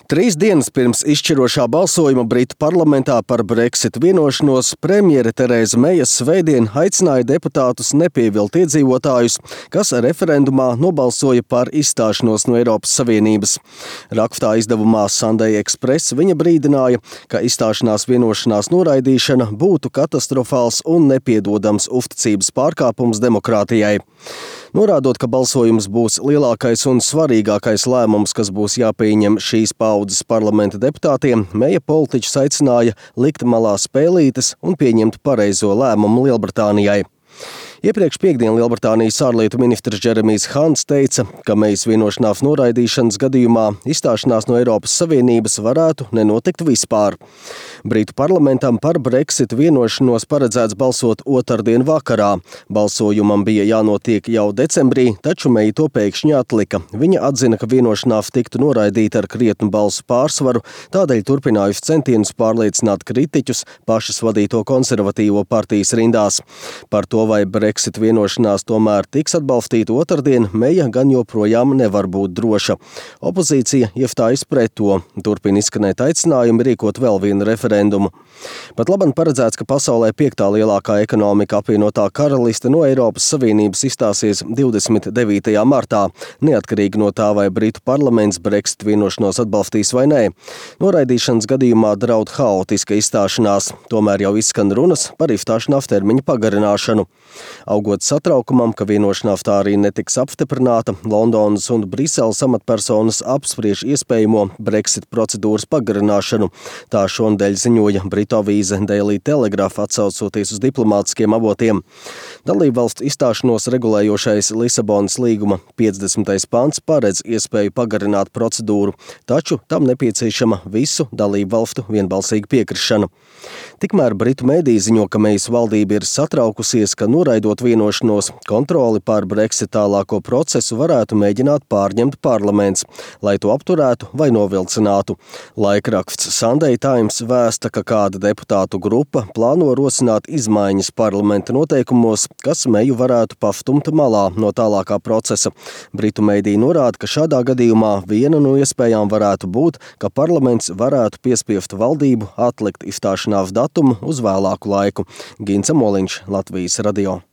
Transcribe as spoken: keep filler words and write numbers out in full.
Trīs dienas pirms izšķirošā balsojuma Britu parlamentā par Brexit vienošanos premjere Tereza Meija svētdien aicināja deputātus nepievilt iedzīvotājus, kas referendumā nobalsoja par izstāšanos no Eiropas Savienības. Rakstā izdevumā Sunday Express viņa brīdināja, ka izstāšanās vienošanās noraidīšana būtu katastrofāls un nepiedodams uzticības pārkāpums demokrātijai. Norādot, ka balsojums būs lielākais un svarīgākais lēmums, kas būs jāpieņem šīs paaudzes parlamenta deputātiem, Meija politiķus aicināja likt malā spēlītes un pieņemt pareizo lēmumu Lielbritānijai. Iepriekš piekdien Lielbritānijas ārlietu ministrs Džeremijs Hants teica, ka Meijas vienošanās noraidīšanas gadījumā izstāšanās no Eiropas Savienības varētu nenotikt vispār. Britu parlamentam par Brexit vienošanos paredzēts balsot otrdien vakarā. Balsojumam bija jānotiek jau decembrī, taču Meija to pēkšņi atlika. Viņa atzina, ka vienošanās tiktu noraidīta ar krietnu balsu pārsvaru, tādēļ turpinājusi centienus pārliecināt kritiķus pašas vadīto konservatīvo partijas rindās. Par to, vai Brexit vienošanās tomēr tiks atbalstīta otrdien, Meija gan joprojām nevar būt droša. Opozīcija iestājas pret to, turpina izskanēt aicinājumi rīkot vēl vienu referendumu. Pat labam paredzēts, ka pasaulē piektā lielākā ekonomika apvienotā karaliste no Eiropas Savienības izstāsies divdesmit devītajā martā, neatkarīgi no tā, vai Britu parlaments Brexit vienošanos atbalstīs vai nē. Noraidīšanas gadījumā draud haotiska izstāšanās, tomēr jau izskan runas par izstāšanās termiņu pagarināšanu. Augot satraukumam, ka vienošanās tā arī netiks apstiprināta, Londonas un Briseles amatpersonas apspriež iespējamo Brexit procedūras pagarināšanu. Tā šonedēļ ziņoja Britu avīze Daily Telegraph, atsaucoties uz diplomātiskiem avotiem. Dalībvalstu izstāšanos regulējošais Lisabonas līguma piecdesmitais pants paredz iespēju pagarināt procedūru, taču tam nepieciešama visu dalībvalstu vienbalsīga piekrišana. Tikmēr Britu mēdī ziņo, ka Meijas valdība ir satraukusies, ka noraidot vienošanos, kontroli pār Brexit tālāko procesu varētu mēģināt pārņemt parlaments, lai to apturētu vai novilcinātu. Laikraksts Sunday Times vēsta, ka kāda deputātu grupa plāno rosināt izmaiņas parlamenta noteikumos, kas Meiju varētu pastumt malā no tālākā procesa. Britu mēdī norāda, ka šādā gadījumā viena no iespējām varētu būt, ka parlaments varētu piespiest valdību atlikt izstāšanās datumu uz vēlāku laiku. Gints Moliņš, Latvijas radio.